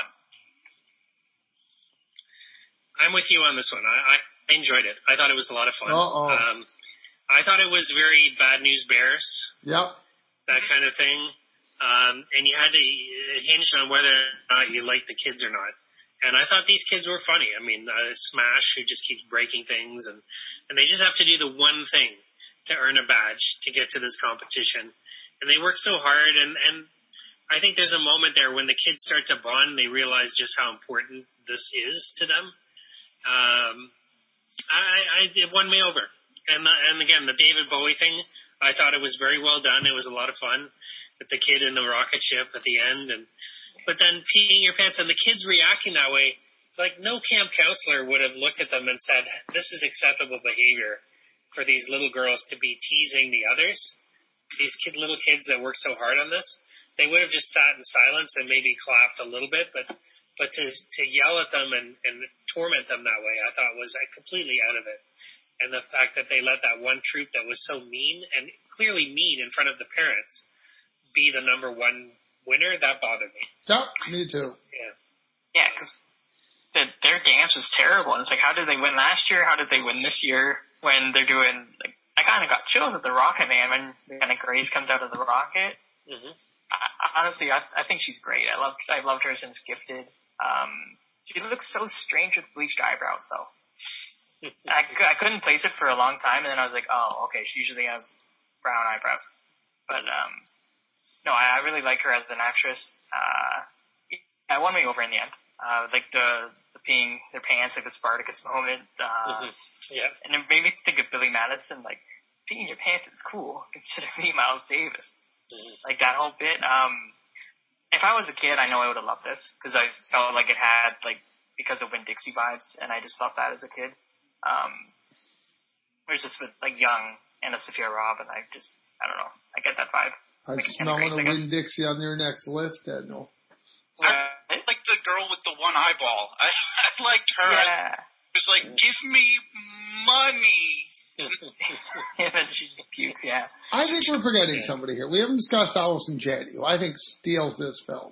I'm with you on this one. I enjoyed it. I thought it was a lot of fun. I thought it was very Bad News Bears. Yep. That kind of thing. And you had to hinge on whether or not you liked the kids or not. And I thought these kids were funny. I mean, Smash, who just keeps breaking things, and they just have to do the one thing to earn a badge to get to this competition. And they work so hard, and I think there's a moment there when the kids start to bond, they realize just how important this is to them. It won me over. And again, the David Bowie thing, I thought it was very well done. It was a lot of fun with the kid in the rocket ship at the end, but then peeing your pants and the kids reacting that way, like no camp counselor would have looked at them and said, this is acceptable behavior for these little girls to be teasing the others. These little kids that work so hard on this, they would have just sat in silence and maybe clapped a little bit, but to yell at them and torment them that way, I thought was completely out of it. And the fact that they let that one troop that was so mean and clearly mean in front of the parents be the number one winner, that bothered me. Yep, me too. Yeah. Yeah, because their dance was terrible. And it's like, how did they win last year? How did they win this year when they're doing, like, I kind of got chills at the Rocket Man when Anna Grace comes out of the rocket. Mm-hmm. Honestly, I think she's great. I've loved her since Gifted. She looks so strange with bleached eyebrows, though. I couldn't place it for a long time, and then I was like, oh, okay, she usually has brown eyebrows. But, no, I really like her as an actress. It won me over in the end. Like the peeing their pants, like the Spartacus moment. Yeah. And it made me think of Billy Madison, like, peeing your pants is cool, consider me Miles Davis. Mm-hmm. Like that whole bit. If I was a kid, I know I would have loved this, because I felt like it had, like, because of Winn-Dixie vibes, and I just felt that as a kid. Whereas just with, like, young Anna Sophia Robb, and I don't know, I get that vibe. I Like smell a Grace, I guess. Winn-Dixie on your next list, Daniel. I like the girl with the one eyeball. I liked her. Yeah. It was like, give me money. And then she just pukes, yeah. I think we're forgetting somebody here. We haven't discussed Allison Janney, who I think steals this film.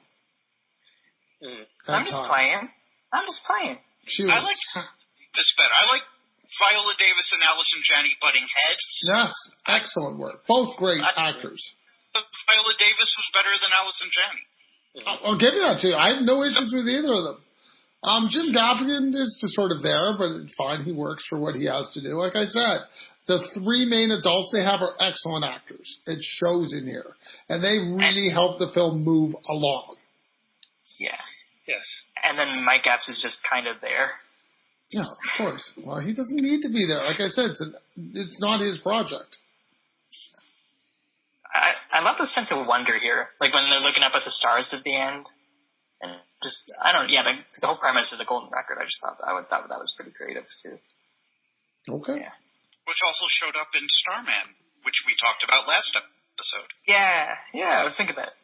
I'm just playing. She I was, like this better. I like Viola Davis and Allison Janney butting heads. yes, excellent work. Both great actors. But Viola Davis was better than Allison Janney. I'll give you that too. I have no issues with either of them. Jim Gaffigan is just sort of there, but it's fine. He works for what he has to do. Like I said, the three main adults they have are excellent actors. It shows in here. And they really help the film move along. Yeah. Yes. And then Mike Epps is just kind of there. Yeah, of course. Well, he doesn't need to be there. Like I said, it's not his project. I love the sense of wonder here. Like when they're looking up at the stars at the end. And just, I don't, yeah, the whole premise of the Golden Record, I just thought that was pretty creative too. Okay. Yeah. Which also showed up in Starman, which we talked about last episode. Yeah, I was thinking that.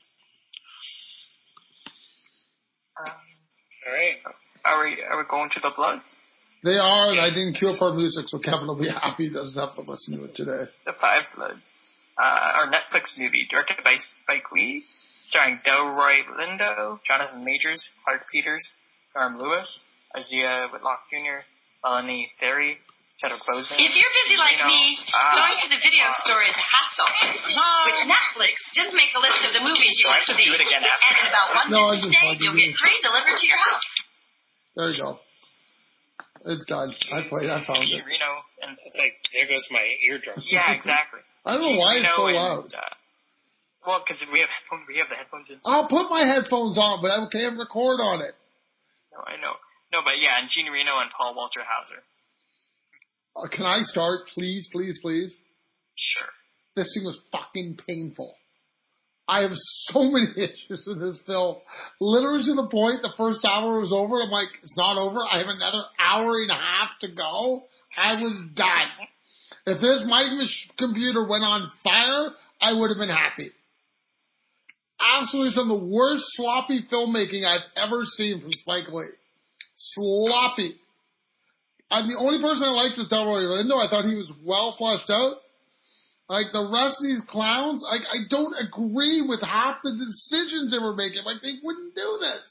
All right. Are we going to the Bloods? They are, and I didn't cue up our music, so Kevin will be happy he doesn't have to listen to it today. The Five Bloods. Our Netflix movie, directed by Spike Lee, starring Delroy Lindo, Jonathan Majors, Clark Peters, Norm Lewis, Isaiah Whitlock Jr., Melanie Thierry, Chadwick Boseman. If you're busy like me, going to the video store is a hassle. With Netflix, just make a list of the movies you want to see, Do it again after. and in about one No, I business just day, bugged you'll you. get 3 delivered to your house. There you go. It's done. I found Gene it. Reno and It's like, there goes my eardrum. yeah, exactly. I don't know why it's so loud. Well, because we have the headphones in. I'll put my headphones on, but I can't record on it. No, I know. No, but yeah, and Gene Reno and Paul Walter Hauser. Can I start, please, please, please? Sure. This thing was fucking painful. I have so many issues with this film. Literally to the point the first hour was over. I'm like, it's not over. I have another hour and a half to go. I was done. If this computer went on fire, I would have been happy. Absolutely some of the worst sloppy filmmaking I've ever seen from Spike Lee. Sloppy. The only person I liked was Delroy Lindo. I thought he was well fleshed out. Like, the rest of these clowns, I don't agree with half the decisions they were making. Like, they wouldn't do this.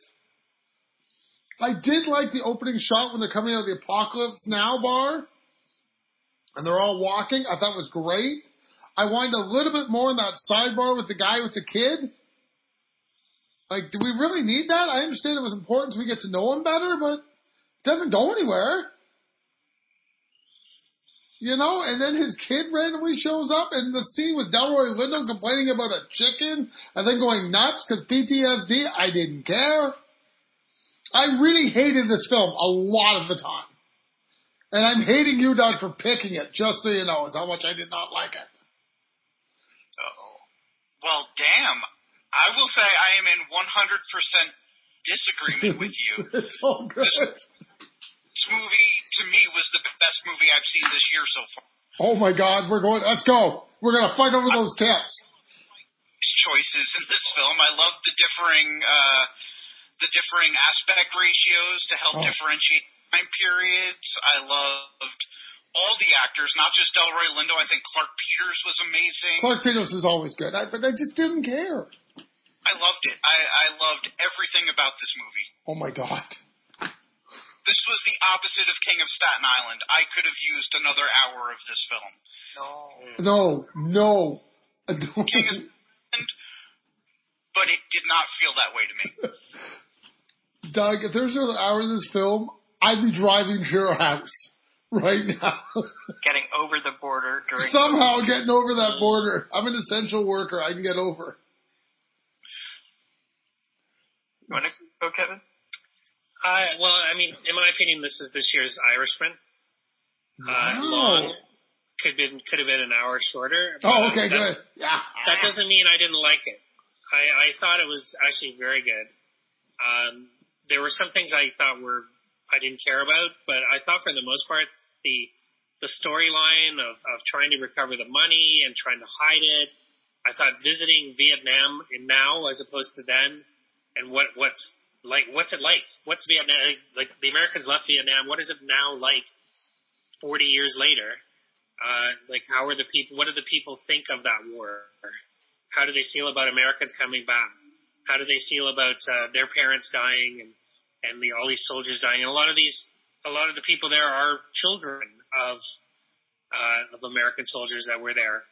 I did like the opening shot when they're coming out of the Apocalypse Now bar. And they're all walking. I thought it was great. I wanted a little bit more in that sidebar with the guy with the kid. Like, do we really need that? I understand it was important so we get to know him better, but it doesn't go anywhere. You know, and then his kid randomly shows up, and the scene with Delroy Lindo complaining about a chicken and then going nuts because PTSD, I didn't care. I really hated this film a lot of the time. And I'm hating you, Doug, for picking it, just so you know, is how much I did not like it. Oh. Well, damn. I will say I am in 100% disagreement with you. It's all good. This movie, to me, was the best movie I've seen this year so far. Oh, my God. Let's go. We're going to fight over those tips. Choices in this film. I love the differing aspect ratios to help differentiate time periods. I loved all the actors, not just Delroy Lindo. I think Clark Peters was amazing. Clark Peters is always good, but I just didn't care. I loved it. I loved everything about this movie. Oh, my God. This was the opposite of King of Staten Island. I could have used another hour of this film. No. King of Staten Island, but it did not feel that way to me. Doug, if there's another hour in this film, I'd be driving to your house right now. Getting over the border. Somehow getting over that border. I'm an essential worker. I can get over. You want to go, Kevin? Well, I mean, in my opinion, this is this year's Irishman. Wow. Long. Could have been an hour shorter. Oh, okay, good. Yeah. That doesn't mean I didn't like it. I thought it was actually very good. There were some things I thought I didn't care about, but I thought for the most part the storyline of trying to recover the money and trying to hide it. I thought visiting Vietnam in now as opposed to then, and what's it like? What's Vietnam like? The Americans left Vietnam. What is it now like 40 years later? Like, how are the people? What do the people think of that war? How do they feel about Americans coming back? How do they feel about their parents dying and all these soldiers dying? And a lot of the people there are children of American soldiers that were there.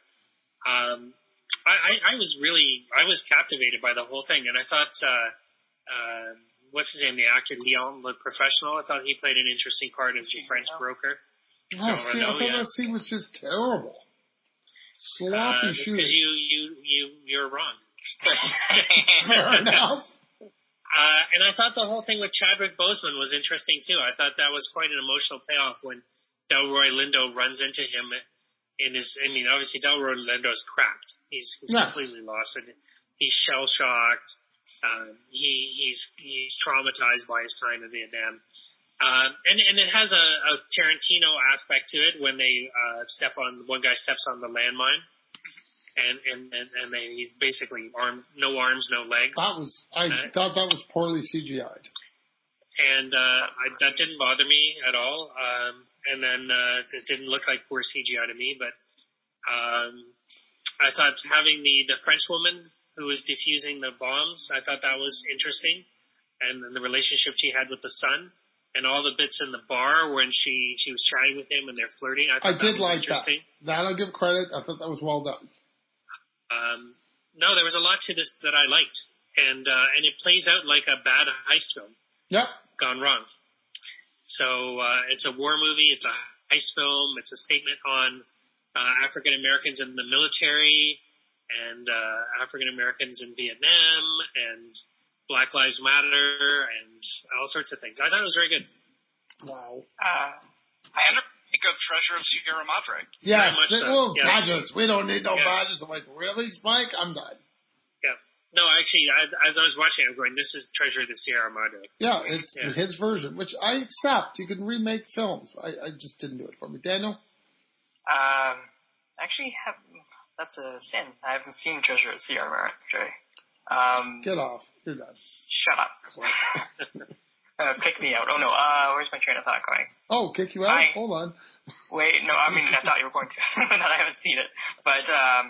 I was captivated by the whole thing, and I thought, what's his name, the actor Leon, the professional? I thought he played an interesting part as the French broker. Oh, I thought that scene was just terrible. Sloppy shooting. Because you're wrong. Fair enough. And I thought the whole thing with Chadwick Boseman was interesting too. I thought that was quite an emotional payoff when Delroy Lindo runs into him obviously Delroy Lindo's cracked. He's completely lost it. He's shell shocked. He's traumatized by his time in Vietnam. And it has a Tarantino aspect to it when they one guy steps on the landmine. And he's basically no arms, no legs. I thought that was poorly CGI'd. And that didn't bother me at all. And then it didn't look like poor CGI to me. But I thought having the French woman who was defusing the bombs, I thought that was interesting. And then the relationship she had with the son. And all the bits in the bar when she was chatting with him and they're flirting. I did like interesting. That I'll give credit. I thought that was well done. No, there was a lot to this that I liked, and it plays out like a bad heist film. Yep. Gone wrong. So it's a war movie. It's a heist film. It's a statement on African Americans in the military and African Americans in Vietnam and Black Lives Matter and all sorts of things. I thought it was very good. Wow. I think of Treasure of Sierra Madre. Yeah, badges. We don't need no badges. I'm like, really, Spike? I'm done. Yeah. No, actually, as I was watching, I'm going, this is Treasure of the Sierra Madre. Yeah, it's his version, which I accept. You can remake films. I just didn't do it for me. Daniel? Actually, that's a sin. I haven't seen Treasure of Sierra Madre. Get off. You're done. Shut up. Kick me out. Oh, no. Where's my train of thought going? Oh, kick you out? Hold on. Wait, no, I mean, I thought you were going to. I haven't seen it. But,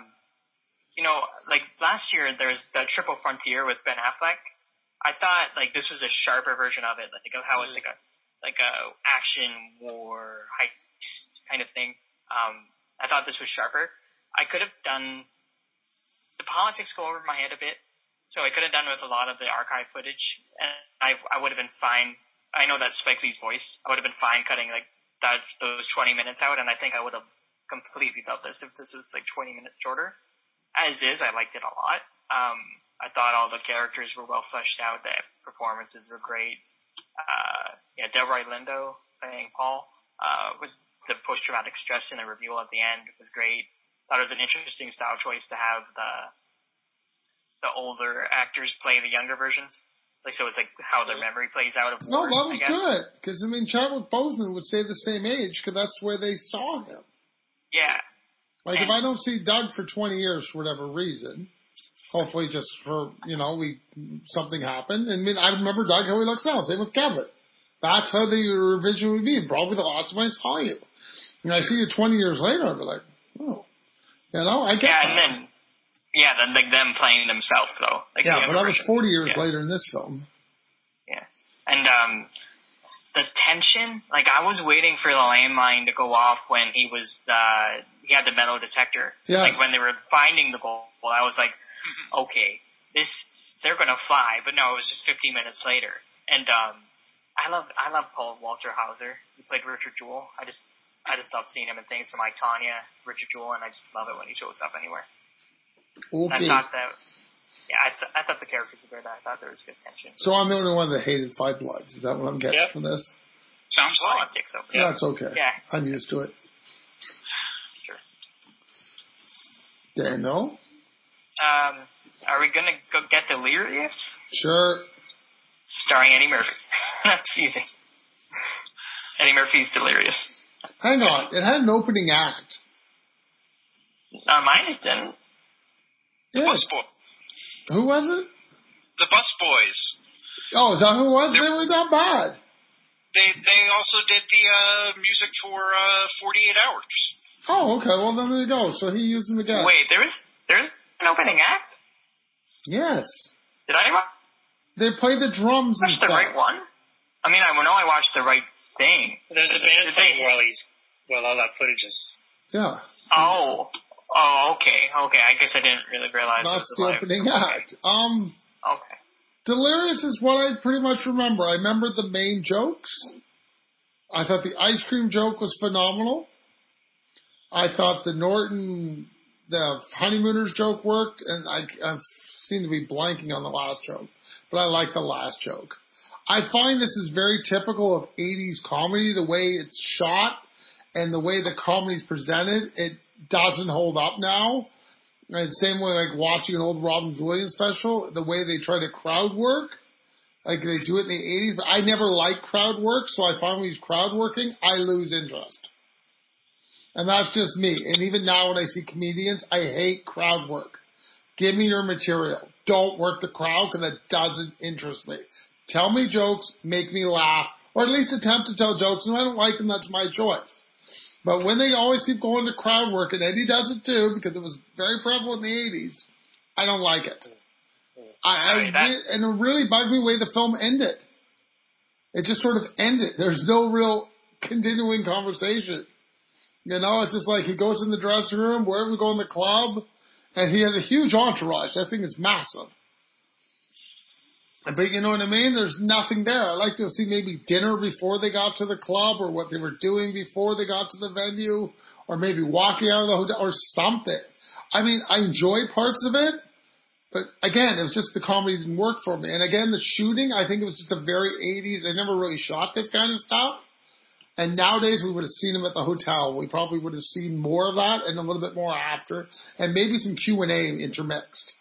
like last year, there's the Triple Frontier with Ben Affleck. I thought, like, this was a sharper version of it. Like, how it's like a action war heist kind of thing. I thought this was sharper. I could have done the politics go over my head a bit, so I could have done with a lot of the archive footage, and I would have been fine. I know that's Spike Lee's voice. I would have been fine cutting like those 20 minutes out, and I think I would have completely felt this if this was like 20 minutes shorter. As is, I liked it a lot. I thought all the characters were well fleshed out. The performances were great. Delroy Lindo playing Paul with the post-traumatic stress and the reveal at the end was great. Thought it was an interesting style choice to have the older actors play the younger versions. Like, so it's like how their memory plays out of No, war, that was good. Because, I mean, Chadwick Boseman would stay the same age because that's where they saw him. Yeah. Like, if I don't see Doug for 20 years for whatever reason, hopefully just for, something happened. I mean, I remember Doug how he looks now. Same with Kevin. That's how the revision would be. Probably the last time I saw you. And I see you 20 years later, I'd be like, oh. I get that. And then, like them playing themselves, though. Like but that was 40 years later in this film. Yeah. And the tension, like I was waiting for the landmine to go off when he had the metal detector. Yes. Like when they were finding the goal, I was like, okay, they're gonna fly. But no, it was just 15 minutes later. And I love Paul Walter Hauser. He played Richard Jewell. I just love seeing him in things from I, Tonya, Richard Jewell, and I just love it when he shows up anywhere. Okay. And I thought that, I thought the characters were good. I thought there was good tension. So I'm the only one that hated Five Bloods. Is that what I'm getting from this? Sounds like. I think so. Yeah. That's okay. Yeah. I'm used to it. Sure. Daniel? Are we gonna go get Delirious? Sure. Starring Eddie Murphy. That's easy. Eddie Murphy's Delirious. Hang on. It had an opening act. Mine it didn't. The Bus Boys. Who was it? The Bus Boys. Oh, is that who it was? They were not bad. They also did the music for 48 Hours. Oh, okay. Well, then there you go. So he used them again. Wait, there's an opening act? Yes. Did I watch They play the drums and stuff. the right one? I mean, I know I watched the right thing. There's a band playing while all that footage is. Yeah. Oh, okay. I guess I didn't really realize That's it was the live. opening act. Okay. Delirious is what I pretty much remember. I remember the main jokes. I thought the ice cream joke was phenomenal. I thought the honeymooners joke worked, and I seem to be blanking on the last joke, but I like the last joke. I find this is very typical of 80s comedy, the way it's shot and the way the comedy's presented. It doesn't hold up now. And the same way, like watching an old Robin Williams special, the way they try to crowd work, like they do it in the 80s. But I never liked crowd work, so I find when he's crowd working, I lose interest. And that's just me. And even now when I see comedians, I hate crowd work. Give me your material. Don't work the crowd because that doesn't interest me. Tell me jokes, make me laugh, or at least attempt to tell jokes. And if I don't like them, that's my choice. But when they always keep going to crowd work, and Eddie does it too, because it was very prevalent in the 80s, I don't like it. And it really bugged me the way the film ended. It just sort of ended. There's no real continuing conversation. It's just like he goes in the dressing room, wherever we go in the club, and he has a huge entourage. That thing is massive. But you know what I mean? There's nothing there. I'd like to see maybe dinner before they got to the club, or what they were doing before they got to the venue, or maybe walking out of the hotel, or something. I mean, I enjoyed parts of it, but again, it was just the comedy didn't work for me. And again, the shooting, I think it was just a very 80s. They never really shot this kind of stuff. And nowadays, we would have seen him at the hotel. We probably would have seen more of that and a little bit more after, and maybe some Q&A intermixed.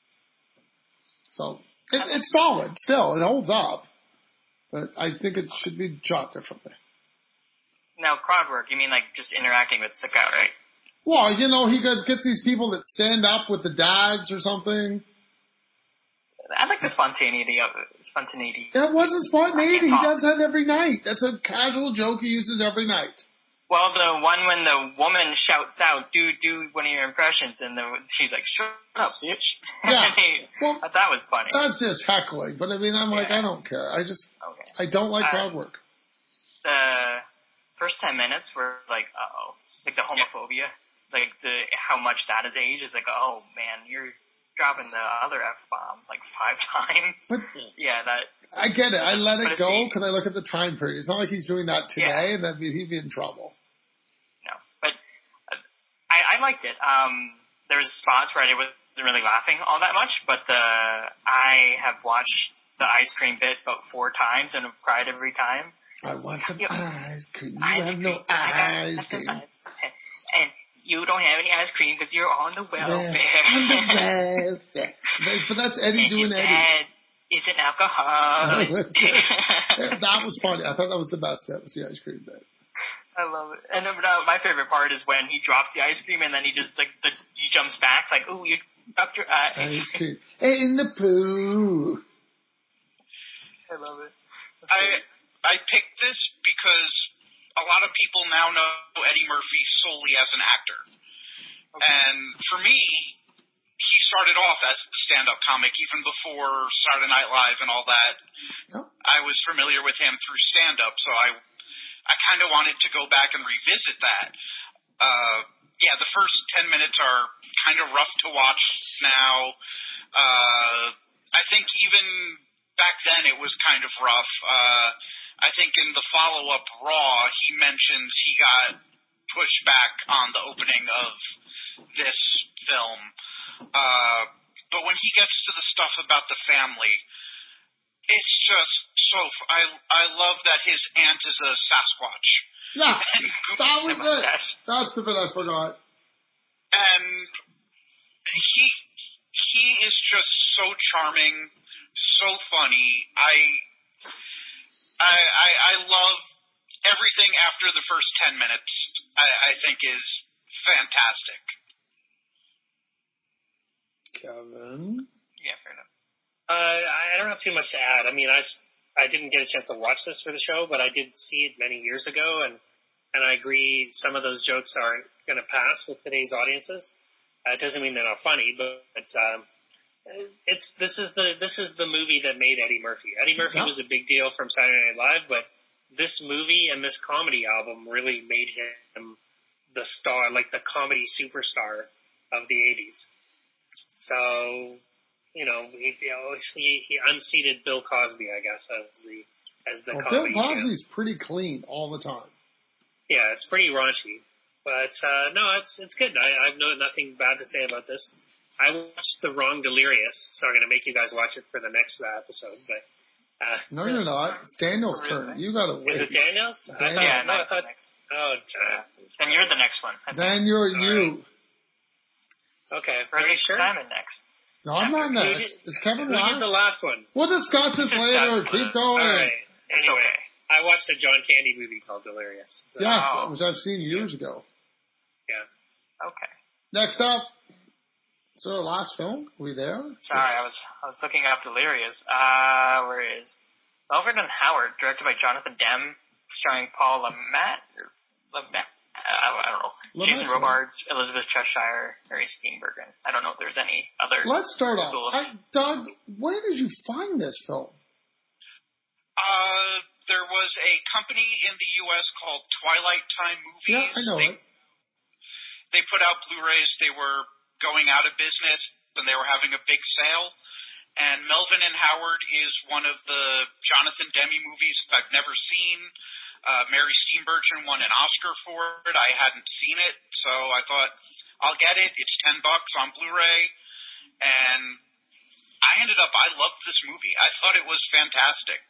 So it's solid still. It holds up. But I think it should be shot differently. Now, crowd work, you mean like just interacting with the crowd, right? Well, he gets these people that stand up with the dads or something. I like the spontaneity of it. Spontaneity. That wasn't spontaneity. He does that every night. That's a casual joke he uses every night. Well, the one when the woman shouts out, do one of your impressions, and she's like, shut up, bitch. Yeah. Well, that was funny. That's just heckling. But I mean, I'm like, I don't care. I don't like crowd work. The first 10 minutes were like, uh-oh. like the homophobia, like how much that has aged is like, oh man, you're dropping the other F-bomb like 5 times. But yeah, that. I get it. I let it go because I look at the time period. It's not like he's doing that today, and then he'd be in trouble. No, but I liked it. There was spots where I wasn't really laughing all that much, but I have watched the ice cream bit about 4 times and have cried every time. I want some ice cream. You have no ice cream. And you don't have any ice cream because you're on the welfare. On the welfare. But that's Eddie doing Eddie. Dad isn't alcohol. That was funny. I thought that was the best bit, was the ice cream bit. I love it. And then my favorite part is when he drops the ice cream and then he just he jumps back like, "Ooh, you dropped your ice cream in the poo." I love it. I picked this because a lot of people now know Eddie Murphy solely as an actor. Okay. And for me, he started off as a stand-up comic even before Saturday Night Live and all that. Yep. I was familiar with him through stand-up, so I kind of wanted to go back and revisit that. Yeah, the first 10 minutes are kind of rough to watch now. I think even back then it was kind of rough. I think in the follow-up Raw, he mentions he got pushed back on the opening of this film. But when he gets to the stuff about the family, it's just so... I love that his aunt is a Sasquatch. Yeah, that was it. That's the bit I forgot. And he is just so charming, so funny. I love everything after the first 10 minutes. I think is fantastic. Kevin? Yeah, fair enough. I don't have too much to add. I mean, I didn't get a chance to watch this for the show, but I did see it many years ago, and I agree some of those jokes aren't going to pass with today's audiences. It doesn't mean they're not funny, but this is the movie that made Eddie Murphy. Eddie Murphy was a big deal from Saturday Night Live, but this movie and this comedy album really made him the star, like the comedy superstar of the 80s. So, he unseated Bill Cosby, I guess, as the comedy. Bill Cosby's pretty clean all the time. Yeah, it's pretty raunchy, but no, it's good. I have nothing bad to say about this. I watched The Wrong Delirious, so I'm going to make you guys watch it for the next episode. But no, you're not. It's Daniel's turn. You got to wait. Is it Daniel's? Daniel. I thought. Oh, then you're the next one. Then you're you. Okay. Are you sure? Simon next. No, I'm not next. Is Kevin last? Who did the last one? We'll discuss this later. Keep going. All right. It's anyway, okay. I watched a John Candy movie called Delirious. So. Yes, which I've seen years ago. Yeah. Okay. Next up. So our last film, are we there? Sorry, I was looking up Delirious. Where is Melvin and Howard, directed by Jonathan Demme, starring Paul Lamette. I don't know. Jason Robards, Elizabeth Cheshire, Mary Steenburgen. I don't know if there's any other. Let's start off. Doug, where did you find this film? There was a company in the U.S. called Twilight Time Movies. Yeah, I know it. They put out Blu-rays. They were going out of business, and they were having a big sale. And Melvin and Howard is one of the Jonathan Demme movies I've never seen. Mary Steenburgen won an Oscar for it. I hadn't seen it, so I thought, I'll get it. It's $10 on Blu-ray. And I loved this movie. I thought it was fantastic.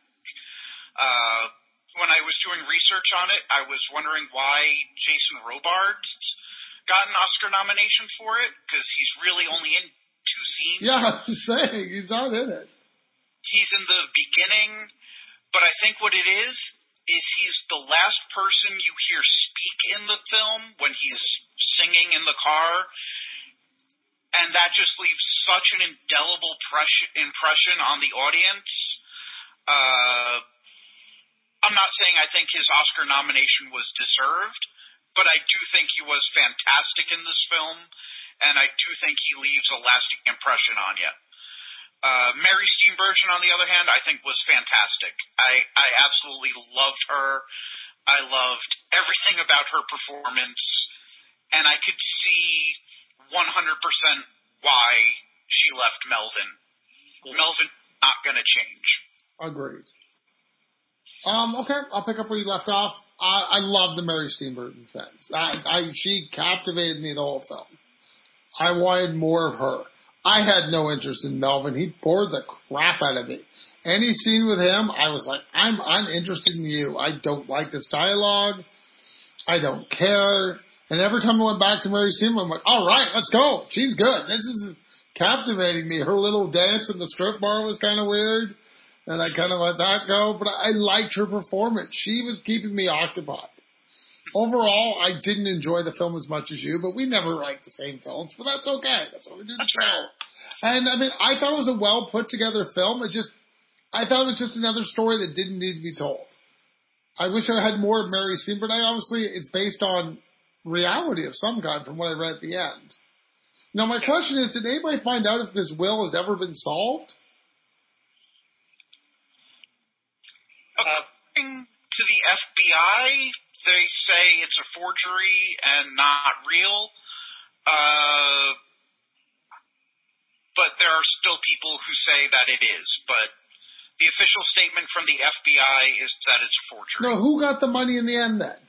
When I was doing research on it, I was wondering why Jason Robards got an Oscar nomination for it, because he's really only in 2 scenes. Yeah, I'm saying, he's not in it. He's in the beginning, but I think what it is he's the last person you hear speak in the film when he's singing in the car, and that just leaves such an indelible impression on the audience. I'm not saying I think his Oscar nomination was deserved, but I do think he was fantastic in this film, and I do think he leaves a lasting impression on you. Mary Steenburgen, on the other hand, I think was fantastic. I absolutely loved her. I loved everything about her performance. and I could see 100% why she left Melvin. Melvin's not going to change. Agreed. Okay, I'll pick up where you left off. I love the Mary Steenburgen fans. She captivated me the whole film. I wanted more of her. I had no interest in Melvin. He bored the crap out of me. Any scene with him, I was like, I'm uninterested in you. I don't like this dialogue. I don't care. And every time I went back to Mary Steenburgen, I'm like, all right, let's go. She's good. This is captivating me. Her little dance in the strip bar was kind of weird. And I kind of let that go. But I liked her performance. She was keeping me occupied. Overall, I didn't enjoy the film as much as you, but we never write the same films. But that's okay. That's what we do the show. And I mean, I thought it was a well put together film. I thought it was just another story that didn't need to be told. I wish I had more of Mary Steenburgen. Obviously, it's based on reality of some kind from what I read at the end. Now, my question is, did anybody find out if this will has ever been solved? According to the FBI, they say it's a forgery and not real. But there are still people who say that it is. But the official statement from the FBI is that it's a forgery. No, who got the money in the end then?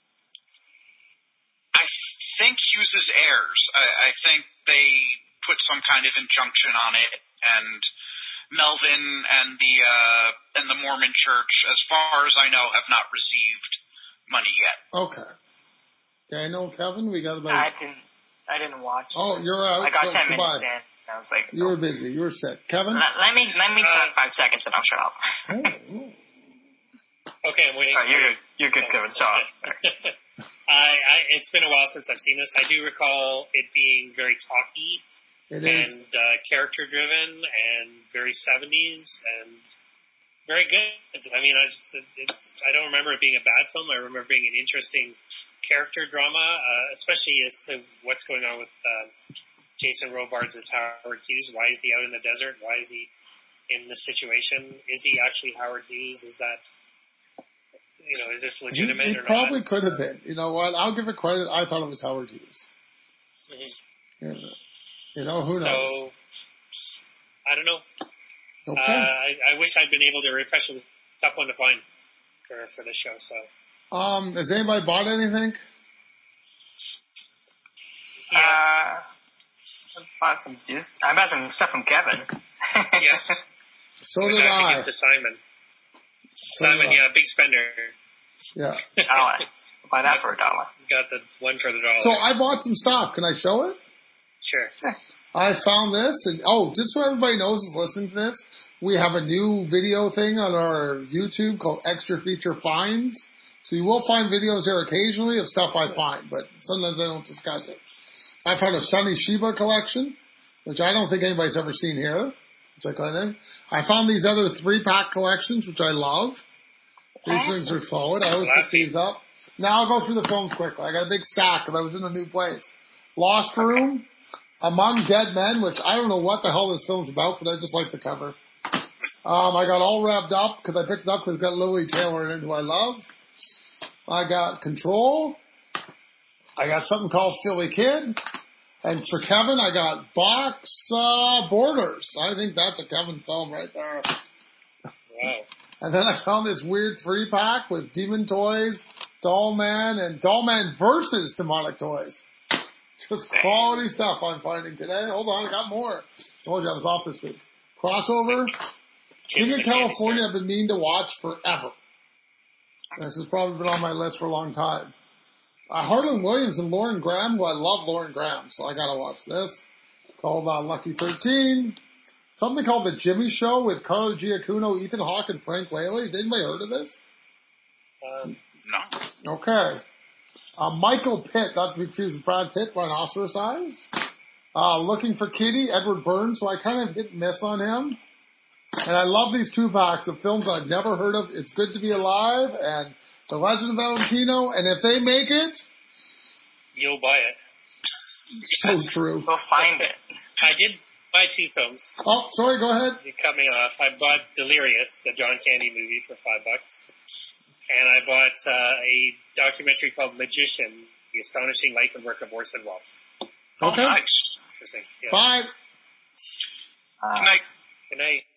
I think Hughes' heirs. I think they put some kind of injunction on it, and Melvin and the Mormon Church, as far as I know, have not received money yet. Okay. Daniel, Kevin, we got about... I didn't watch. Oh, you're out. I got 10 goodbye. minutes in. I was like, you were busy. You were sick. Kevin? Let me talk 5 seconds and I'll shut up. Okay, I'm waiting. You're good, Kevin. Sorry. It's been a while since I've seen this. I do recall it being very talky and character driven and very 70s and very good. I mean, I don't remember it being a bad film. I remember it being an interesting character drama, especially as to what's going on with Jason Robards as Howard Hughes. Why is he out in the desert? Why is he in this situation? Is he actually Howard Hughes? Is that, is this legitimate or not? He probably could have been. You know what? I'll give it credit. I thought it was Howard Hughes. Mm-hmm. Who knows? So, I don't know. Okay. I wish I'd been able to refresh it. Tough one to find for the show. So, has anybody bought anything? Yeah. I bought some stuff from Kevin. Yes. So did I. To Simon. Simon, big spender. Yeah. Buy that for $1. Got the one for the $1. So I bought some stuff. Can I show it? Sure. I found this, and just so everybody knows who's listening to this, we have a new video thing on our YouTube called Extra Feature Finds. So you will find videos there occasionally of stuff I find, but sometimes I don't discuss it. I found a Sonny Shiba collection, which I don't think anybody's ever seen here. I found these other 3-pack collections, which I love. These things are forward. I always pick these up. Now I'll go through the films quickly. I got a big stack because I was in a new place. Lost Room, Among Dead Men, which I don't know what the hell this film's about, but I just like the cover. I got All Wrapped Up because I picked it up because it's got Lily Taylor in it, who I love. I got Control. I got something called Philly Kid. And for Kevin, I got Box Borders. I think that's a Kevin film right there. Wow. And then I found this weird 3-pack with Demon Toys, Dollman, and Dollman versus Demonic Toys. Just quality stuff I'm finding today. Hold on, I got more. Told you I was off this week. Crossover. King of California I've been meaning to watch forever. This has probably been on my list for a long time. Harlan Williams and Lauren Graham, who I love Lauren Graham, so I gotta watch this. Called Lucky 13. Something called The Jimmy Show with Carlo Giacomo, Ethan Hawke, and Frank Whaley. Has anybody heard of this? No. Okay. Michael Pitt, not to be confused with Brad Pitt, Rhinoceros Eyes. Looking for Kitty, Edward Burns, so I kind of hit and miss on him. And I love these 2-packs of films I've never heard of. It's Good to Be Alive and The Legend of Valentino, and if they make it, you'll buy it. So true. Go find it. I did buy 2 films. Oh, sorry, go ahead. You cut me off. I bought Delirious, the John Candy movie, for $5. And I bought a documentary called Magician, The Astonishing Life and Work of Orson Welles. Oh, Okay. nice. Interesting. Yeah. Bye. Good night. Good night.